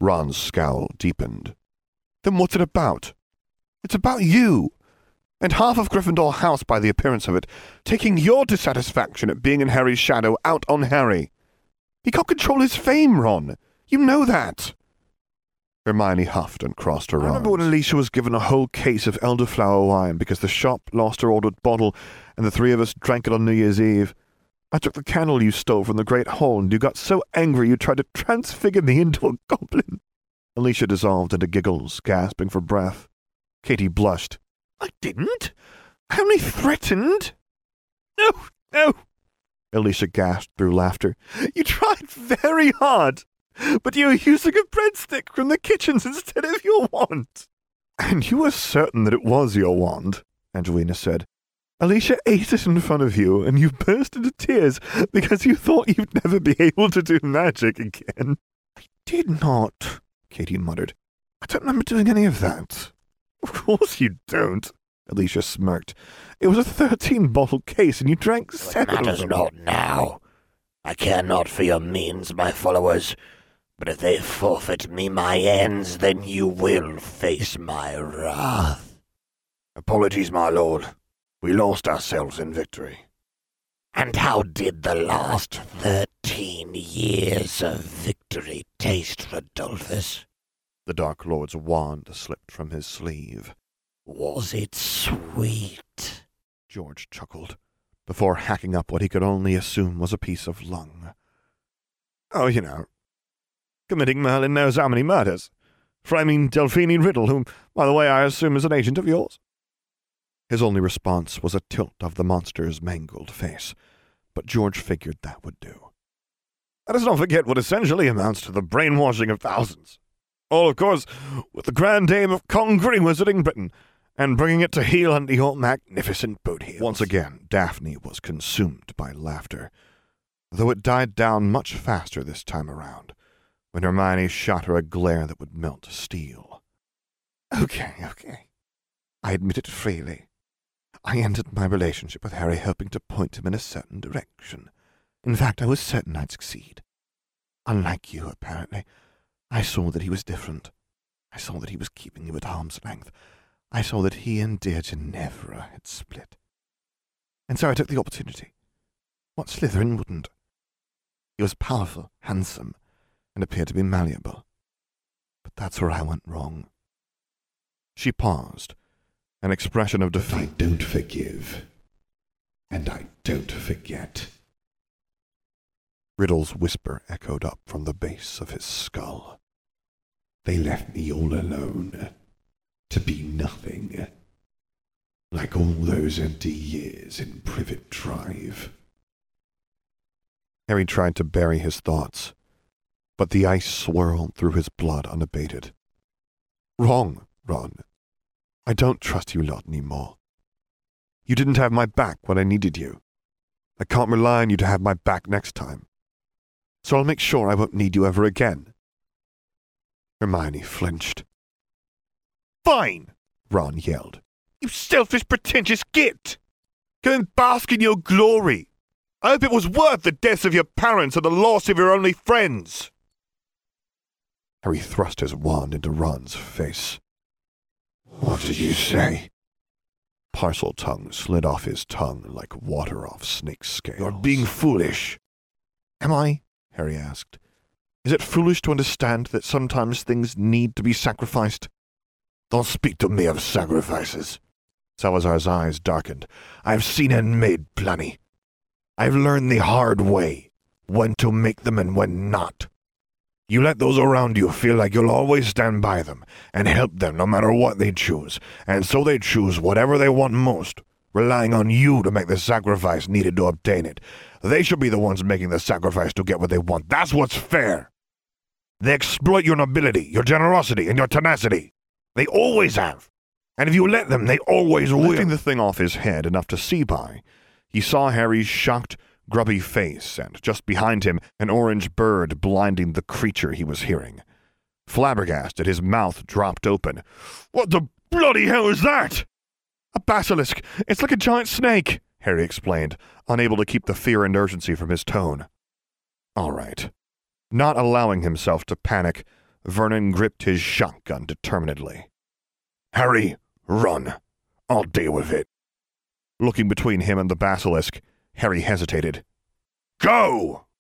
Ron's scowl deepened. Then what's it about? It's about you, and half of Gryffindor House by the appearance of it, taking your dissatisfaction at being in Harry's shadow out on Harry. He can't control his fame, Ron. You know that. Hermione huffed and crossed her arms. I remember when Alicia was given a whole case of elderflower wine because the shop lost her ordered bottle, and the three of us drank it on New Year's Eve. I took the candle you stole from the Great Hall, and you got so angry you tried to transfigure me into a goblin. Alicia dissolved into giggles, gasping for breath. Katie blushed. I didn't. I only threatened. No, no. Alicia gasped through laughter. You tried very hard, but you were using a breadstick from the kitchens instead of your wand. And you were certain that it was your wand, Angelina said. Alicia ate it in front of you, and you burst into tears because you thought you'd never be able to do magic again. I did not, Katie muttered. I don't remember doing any of that. Of course you don't, Alicia smirked. It was a 13-bottle case, and you drank 7 of them. It matters not now. I care not for your means, my followers, but if they forfeit me my ends, then you will face my wrath. Apologies, my lord. We lost ourselves in victory. And how did the last 13 years of victory taste, Rodolphus? The Dark Lord's wand slipped from his sleeve. Was it sweet? George chuckled, before hacking up what he could only assume was a piece of lung. Oh, you know, committing Merlin knows how many murders. Framing Delphine Riddle, whom, by the way, I assume is an agent of yours. His only response was a tilt of the monster's mangled face, but George figured that would do. Let us not forget what essentially amounts to the brainwashing of thousands. All, of course, with the grand aim of conquering Wizarding Britain and bringing it to heel under your magnificent boot heels. Once again, Daphne was consumed by laughter, though it died down much faster this time around, when Hermione shot her a glare that would melt steel. Okay. I admit it freely. I entered my relationship with Harry hoping to point him in a certain direction. In fact, I was certain I'd succeed. Unlike you, apparently, I saw that he was different. I saw that he was keeping you at arm's length. I saw that he and dear Ginevra had split. And so I took the opportunity. What Slytherin wouldn't? He was powerful, handsome, and appeared to be malleable. But that's where I went wrong. She paused, an expression of defeat. I don't forgive, and I don't forget. Riddle's whisper echoed up from the base of his skull. They left me all alone, to be nothing, like all those empty years in Privet Drive. Harry tried to bury his thoughts, but the ice swirled through his blood unabated. Wrong, Ron. I don't trust you lot anymore. You didn't have my back when I needed you. I can't rely on you to have my back next time. So I'll make sure I won't need you ever again. Hermione flinched. Fine, Ron yelled. You selfish, pretentious git! Go and bask in your glory. I hope it was worth the deaths of your parents and the loss of your only friends. Harry thrust his wand into Ron's face. What did you say? Parseltongue slid off his tongue like water off snake scales. You're being foolish. Am I? Harry asked. Is it foolish to understand that sometimes things need to be sacrificed? Don't speak to me of sacrifices. Salazar's eyes darkened. I've seen and made plenty. I've learned the hard way, when to make them and when not. You let those around you feel like you'll always stand by them and help them no matter what they choose, and so they choose whatever they want most, relying on you to make the sacrifice needed to obtain it. They should be the ones making the sacrifice to get what they want. That's what's fair. They exploit your nobility, your generosity, and your tenacity. They always have. And if you let them, they always will. Lifting the thing off his head enough to see by, he saw Harry's shocked, grubby face, and just behind him, an orange bird blinding the creature he was hearing. Flabbergasted, his mouth dropped open. What the bloody hell is that? A basilisk. It's like a giant snake, Harry explained, unable to keep the fear and urgency from his tone. All right. Not allowing himself to panic, Vernon gripped his shotgun determinedly. Harry, run. I'll deal with it. Looking between him and the basilisk, Harry hesitated. Go!